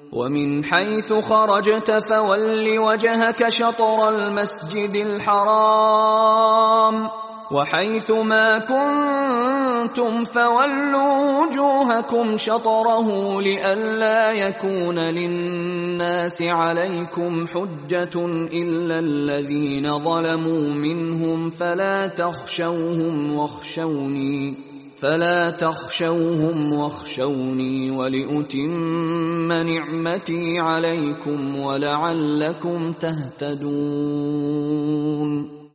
ومن حيث خرجت فول وجهك شطر المسجد الحرام وحيث ما كنتم فولوا وجوهكم شطره لئلا يكون للناس عليكم حجة إلا الذين ظلموا منهم فلا تخشوهم واخشوني ولأتم نعمتي عليكم ولعلكم تهتدون.